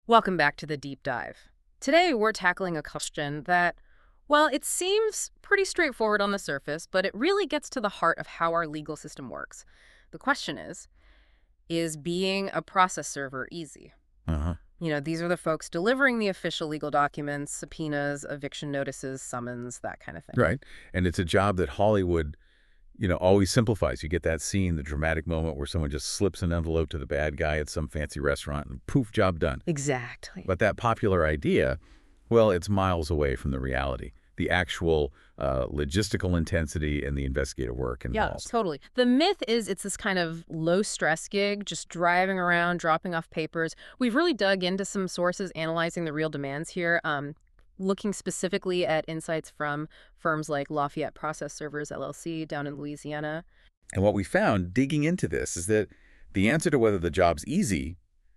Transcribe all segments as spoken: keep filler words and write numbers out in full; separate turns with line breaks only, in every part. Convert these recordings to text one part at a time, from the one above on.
Welcome back to the deep dive. Today, we're tackling a question that, well, it seems pretty straightforward on the surface, but it really gets to the heart of how our legal system works. The question is, is being a process server easy?
Uh-huh.
You know, these are the folks delivering the official legal documents, subpoenas, eviction notices, summons, that kind of thing.
Right. And it's a job that Hollywood, you know, always simplifies. You get that scene, the dramatic moment where someone just slips an envelope to the bad guy at some fancy restaurant and poof, job done.
Exactly.
But that popular idea, well, it's miles away from the reality. The actual uh, logistical intensity and the investigative work
Yeah,
involved.
totally. The myth is it's this kind of low-stress gig, just driving around, dropping off papers. We've really dug into some sources analyzing the real demands here, um, looking specifically at insights from firms like Lafayette Process Servers, L L C, down in Louisiana.
And what we found digging into this is that the answer to whether the job's easy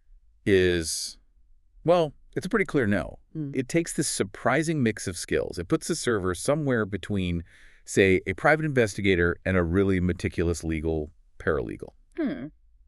is, well, it's a pretty clear no.
Mm.
It takes this surprising mix of skills. It puts the server somewhere between, say, a private investigator and a really meticulous legal paralegal.
Hmm.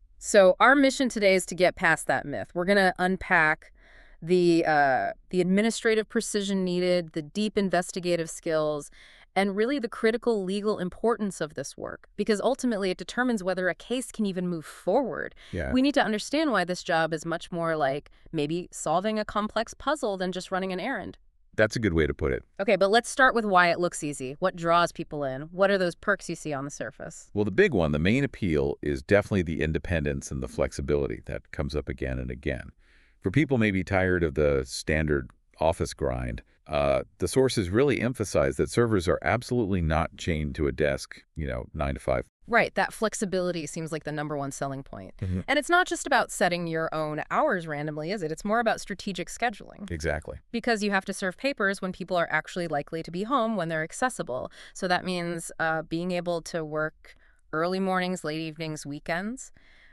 So our mission today is to get past that myth. We're going to unpack the uh, the administrative precision needed, the deep investigative skills, and really the critical legal importance of this work, because ultimately it determines whether a case can even move forward.
Yeah.
We need to understand why this job is much more like maybe solving a complex puzzle than just running an errand.
That's a good way to put it.
Okay, but let's start with why it looks easy. What draws people in? What are those perks you see on the surface?
Well, the big one, the main appeal, is definitely the independence and the flexibility that comes up again and again. For people maybe tired of the standard office grind, uh, the sources really emphasize that servers are absolutely not chained to a desk, you know, nine to five.
Right, that flexibility seems like the number one selling point.
Mm-hmm.
And it's not just about setting your own hours randomly, is it? It's more about strategic scheduling.
Exactly.
Because you have to serve papers when people are actually likely to be home when they're accessible. So that means uh, being able to work early mornings, late evenings, weekends.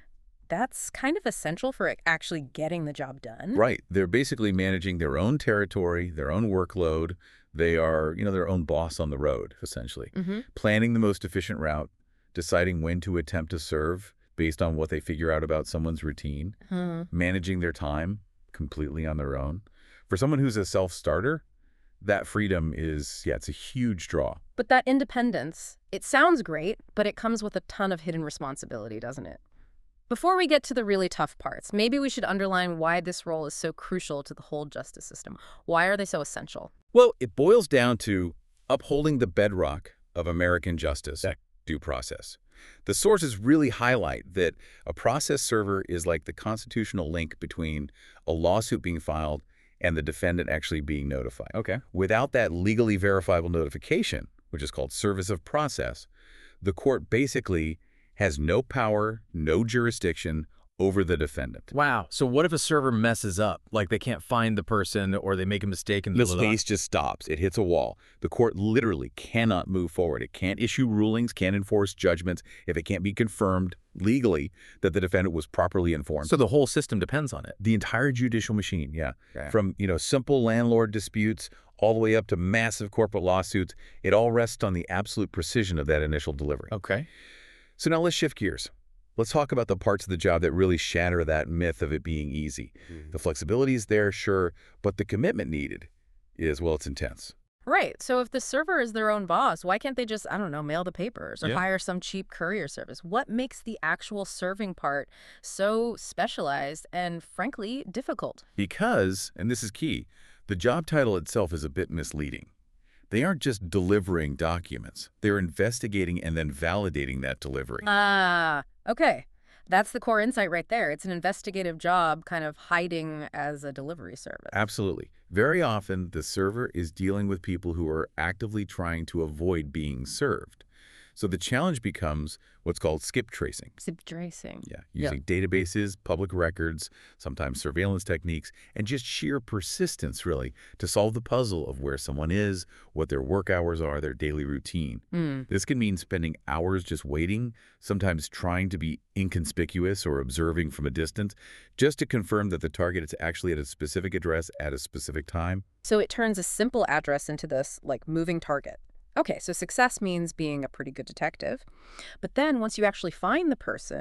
That's kind of essential for actually getting the job done.
Right. They're basically managing their own territory, their own workload. They are, you know, their own boss on the road, essentially.
Mm-hmm.
Planning the most efficient route, deciding when to attempt to serve based on what they figure out about someone's routine,
Hmm.
managing their time completely on their own. For someone who's a self-starter, that freedom is, yeah, it's a huge draw.
But that independence, it sounds great, but it comes with a ton of hidden responsibility, doesn't it? Before we get to the really tough parts, maybe we should underline why this role is so crucial to the whole justice system. Why are they so essential?
Well, it boils down to upholding the bedrock of American justice, due process. The sources really highlight that a process server is like the constitutional link between a lawsuit being filed and the defendant actually being notified. Okay. Without that legally verifiable notification, which is called service of process, the court basically has no power, no jurisdiction over the defendant.
Wow. So what if a server messes up? Like they can't find the person or they make a mistake and
The case just stops. It hits a wall. The court literally cannot move forward. It can't issue rulings, can't enforce judgments if it can't be confirmed legally that the defendant was properly informed.
So the whole system depends on it.
The entire judicial machine, yeah.
Okay.
From, you know, simple landlord disputes all the way up to massive corporate lawsuits, it all rests on the absolute precision of that initial delivery.
Okay.
So now let's shift gears. Let's talk about the parts of the job that really shatter that myth of it being easy.
Mm-hmm.
The flexibility is there, sure, but the commitment needed is, well, it's intense.
Right. So if the server is their own boss, why can't they just, I don't know, mail the papers or
Yeah.
hire some cheap courier service? What makes the actual serving part so specialized and, frankly, difficult?
Because, and this is key, the job title itself is a bit misleading. They aren't just delivering documents. They're investigating and then validating that delivery.
Ah, okay. That's the core insight right there. It's an investigative job kind of hiding as a delivery service.
Absolutely. Very often, the server is dealing with people who are actively trying to avoid being served. So the challenge becomes what's called skip tracing.
Zip tracing.
Yeah, using databases, public records, sometimes surveillance techniques, and just sheer persistence, really, to solve the puzzle of where someone is, what their work hours are, their daily routine.
Mm.
This can mean spending hours just waiting, sometimes trying to be inconspicuous or observing from a distance, just to confirm that the target is actually at a specific address at a specific time.
So it turns a simple address into this, like, moving target. Okay, so success means being a pretty good detective. But then once you actually find the person,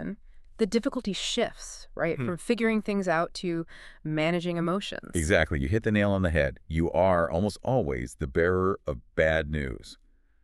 The difficulty shifts, right?
Hmm.
From figuring things out to managing emotions.
Exactly. You hit the nail on the head. You are almost always the bearer of bad news.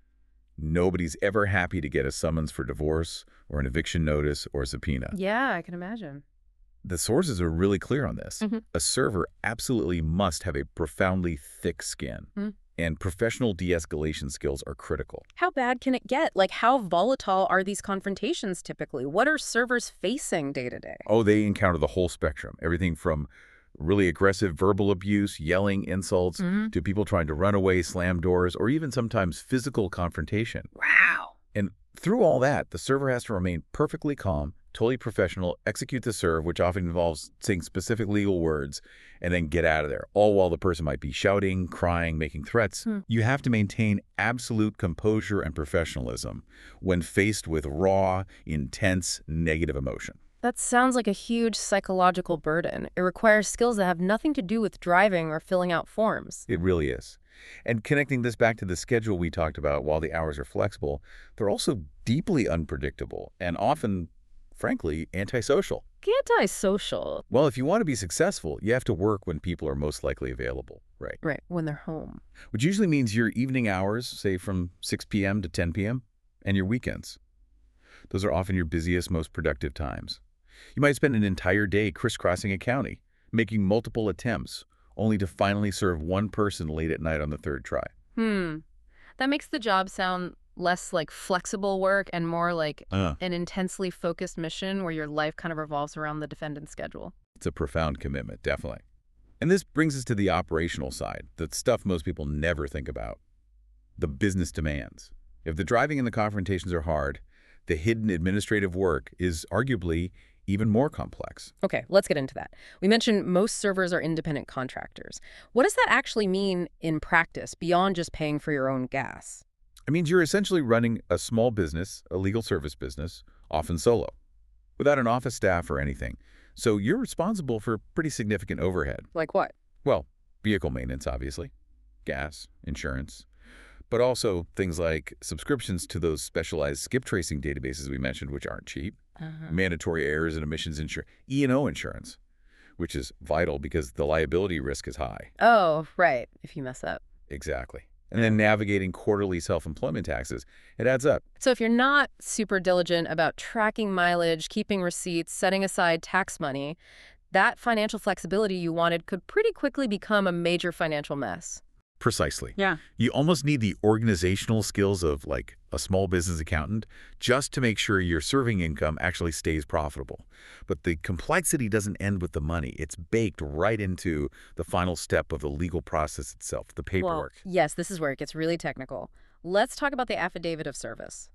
Nobody's ever happy to get a summons for divorce or an eviction notice or a subpoena.
Yeah, I can imagine.
The sources are really clear on this.
Mhm.
A server absolutely must have a profoundly thick skin,
Mm.
and professional de-escalation skills are critical.
How bad can it get? Like, how volatile are these confrontations typically? What are servers facing day to day?
Oh, they encounter the whole spectrum. Everything from really aggressive verbal abuse, yelling, insults,
Mhm.
to people trying to run away, slam doors, or even sometimes physical confrontation.
Wow.
And through all that, the server has to remain perfectly calm, totally professional, execute the serve, which often involves saying specific legal words, and then get out of there, all while the person might be shouting, crying, making threats.
Hmm.
You have to maintain absolute composure and professionalism when faced with raw, intense, negative emotion.
That sounds like a huge psychological burden. It requires skills that have nothing to do with driving or filling out forms.
It really is. And connecting this back to the schedule we talked about, while the hours are flexible, they're also deeply unpredictable and often, frankly, antisocial.
Antisocial.
Well, if you want to be successful, you have to work when people are most likely available, right?
Right, when they're home.
Which usually means your evening hours, say from six p m to ten p m, and your weekends. Those are often your busiest, most productive times. You might spend an entire day crisscrossing a county, making multiple attempts, only to finally serve one person late at night on the third try.
Hmm. That makes the job sound less like flexible work and more like
Uh,
an intensely focused mission where your life kind of revolves around the defendant's schedule.
it's a profound commitment, definitely. And this brings us to the operational side, the stuff most people never think about. The business demands. If the driving and the confrontations are hard, the hidden administrative work is arguably even more complex.
Okay, let's get into that. We mentioned most servers are independent contractors. What does that actually mean in practice beyond just paying for your own gas?
It means you're essentially running a small business, a legal service business, often solo, without an office staff or anything. So you're responsible for pretty significant overhead.
Like what?
Well, vehicle maintenance, obviously, gas, insurance, but also things like subscriptions to those specialized skip tracing databases we mentioned, which aren't cheap,
Uh-huh.
mandatory errors and emissions insurance, E and O insurance, which is vital because the liability risk is high.
Oh, right, if you mess up.
Exactly. And then navigating quarterly self-employment taxes, it adds up.
So if you're not super diligent about tracking mileage, keeping receipts, setting aside tax money, that financial flexibility you wanted could pretty quickly become a major financial mess.
Precisely.
Yeah.
You almost need the organizational skills of, like, a small business accountant just to make sure your serving income actually stays profitable. But the complexity doesn't end with the money. It's baked right into the final step of the legal process itself, the paperwork.
Well, yes, this is where it gets really technical. Let's talk about the affidavit of service.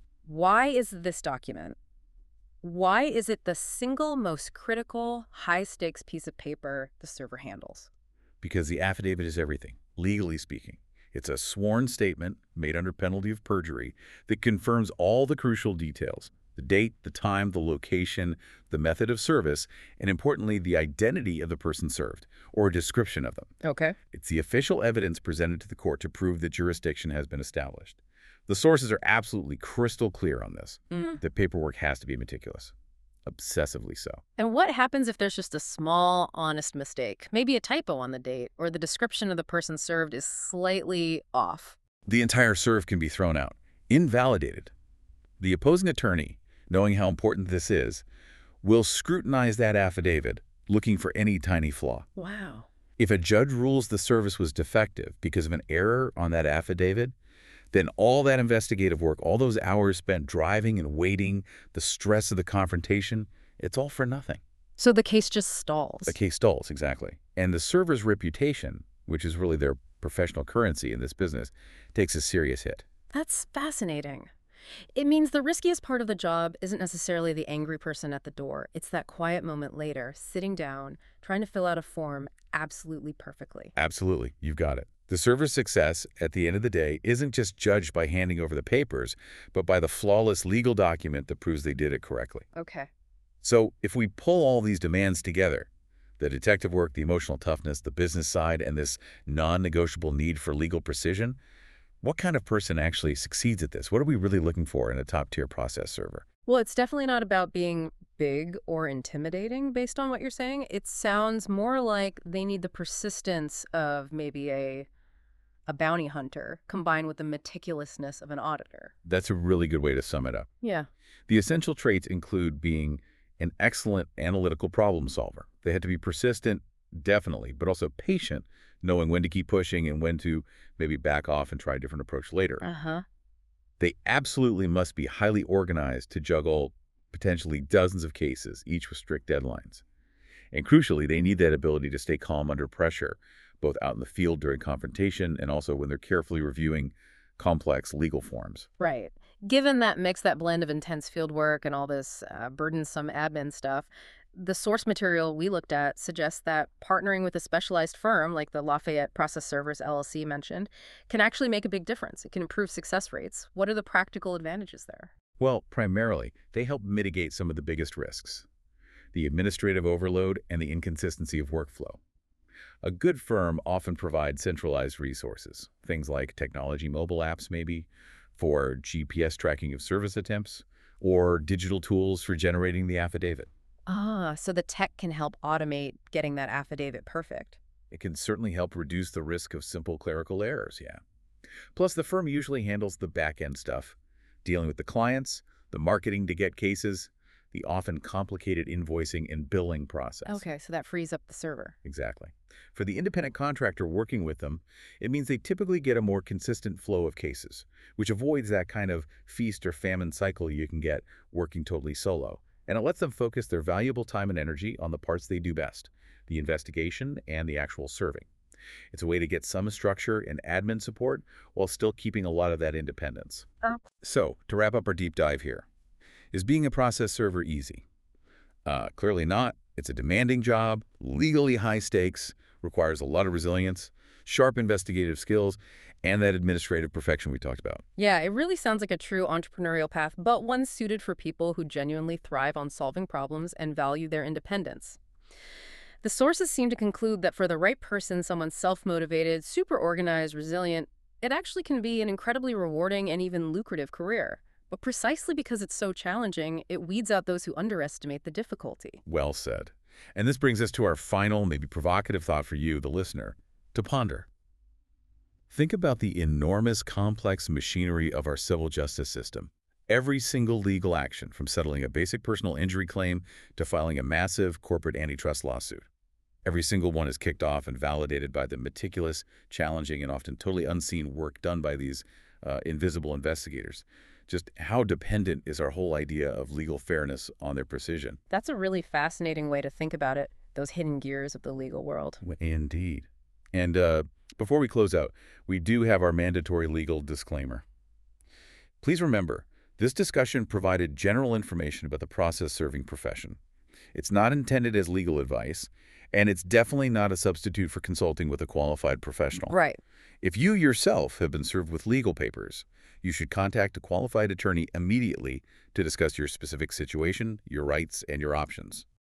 Why is this document? Why is it the single most critical, high-stakes piece of paper the server handles?
Because the affidavit is everything, legally speaking. It's a sworn statement made under penalty of perjury that confirms all the crucial details: the date, the time, the location, the method of service, and importantly, the identity of the person served, or a description of them.
Okay.
It's the official evidence presented to the court to prove that jurisdiction has been established. The sources are absolutely crystal clear on this.
Mm.
The paperwork has to be meticulous, obsessively so.
And what happens if there's just a small, honest mistake? Maybe a typo on the date, or the description of the person served is slightly off.
The entire serve can be thrown out, invalidated. The opposing attorney, knowing how important this is, will scrutinize that affidavit, looking for any tiny flaw.
Wow.
If a judge rules the service was defective because of an error on that affidavit, then all that investigative work, all those hours spent driving and waiting, the stress of the confrontation, it's all for nothing.
So the case just stalls.
The case stalls, exactly. And the server's reputation, which is really their professional currency in this business, takes a serious hit.
That's fascinating. It means the riskiest part of the job isn't necessarily the angry person at the door. It's that quiet moment later, sitting down, trying to fill out a form absolutely perfectly.
Absolutely. You've got it. The server's success, at the end of the day, isn't just judged by handing over the papers, but by the flawless legal document that proves they did it correctly.
Okay.
So if we pull all these demands together, the detective work, the emotional toughness, the business side, and this non-negotiable need for legal precision, what kind of person actually succeeds at this? What are we really looking for in a top-tier process server?
Well, it's definitely not about being big or intimidating based on what you're saying. It sounds more like they need the persistence of maybe a a bounty hunter combined with the meticulousness of an auditor.
That's a really good way to sum it up.
Yeah.
The essential traits include being an excellent analytical problem solver. They had to be persistent, definitely, but also patient, knowing when to keep pushing and when to maybe back off and try a different approach later.
Uh-huh.
They absolutely must be highly organized to juggle potentially dozens of cases, each with strict deadlines. And crucially, they need that ability to stay calm under pressure, both out in the field during confrontation and also when they're carefully reviewing complex legal forms.
Right. Given that mix, that blend of intense field work and all this uh, burdensome admin stuff, the source material we looked at suggests that partnering with a specialized firm like the Lafayette Process Servers L L C mentioned can actually make a big difference. It can improve success rates. What are the practical advantages there?
Well, primarily, they help mitigate some of the biggest risks: the administrative overload and the inconsistency of workflow. A good firm often provides centralized resources, things like technology mobile apps maybe, for G P S tracking of service attempts, or digital tools for generating the affidavit.
Ah, so the tech can help automate getting that affidavit perfect.
It can certainly help reduce the risk of simple clerical errors, yeah. Plus, the firm usually handles the back-end stuff, dealing with the clients, the marketing to get cases, the often complicated invoicing and billing process.
Okay, so that frees up the server.
Exactly. For the independent contractor working with them, it means they typically get a more consistent flow of cases, which avoids that kind of feast or famine cycle you can get working totally solo. And it lets them focus their valuable time and energy on the parts they do best, the investigation and the actual serving. It's a way to get some structure and admin support while still keeping a lot of that independence.
Oh.
So, to wrap up our deep dive here, is being a process server easy? Uh, clearly not. It's a demanding job, legally high stakes, requires a lot of resilience, sharp investigative skills, and that administrative perfection we talked about.
Yeah, it really sounds like a true entrepreneurial path, but one suited for people who genuinely thrive on solving problems and value their independence. The sources seem to conclude that for the right person, someone self-motivated, super organized, resilient, it actually can be an incredibly rewarding and even lucrative career. But precisely because it's so challenging, it weeds out those who underestimate the difficulty.
Well said. And this brings us to our final, maybe provocative thought for you, the listener, to ponder. Think about the enormous, complex machinery of our civil justice system. Every single legal action, from settling a basic personal injury claim to filing a massive corporate antitrust lawsuit. Every single one is kicked off and validated by the meticulous, challenging, and often totally unseen work done by these uh, invisible investigators. Just how dependent is our whole idea of legal fairness on their precision?
That's a really fascinating way to think about it, those hidden gears of the legal world.
Indeed. And uh, before we close out, we do have our mandatory legal disclaimer. Please remember, this discussion provided general information about the process serving profession. It's not intended as legal advice, and it's definitely not a substitute for consulting with a qualified professional.
Right.
If you yourself have been served with legal papers, you should contact a qualified attorney immediately to discuss your specific situation, your rights, and your options.